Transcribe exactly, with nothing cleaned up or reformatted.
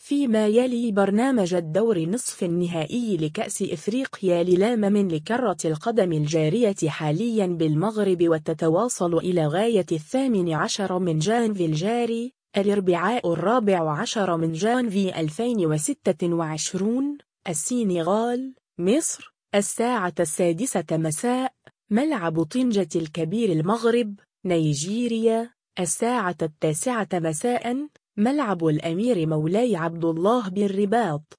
فيما يلي برنامج الدور نصف النهائي لكأس إفريقيا للامم لكرة القدم الجارية حاليا بالمغرب وتتواصل إلى غاية الثامن عشر من جانفي الجاري الأربعاء الرابع عشر من جانفي ألفين وستة وعشرين. السنغال مصر الساعة السادسة مساء ملعب طنجة الكبير. المغرب نيجيريا الساعة التاسعة مساء ملعب الأمير مولاي عبد الله بالرباط.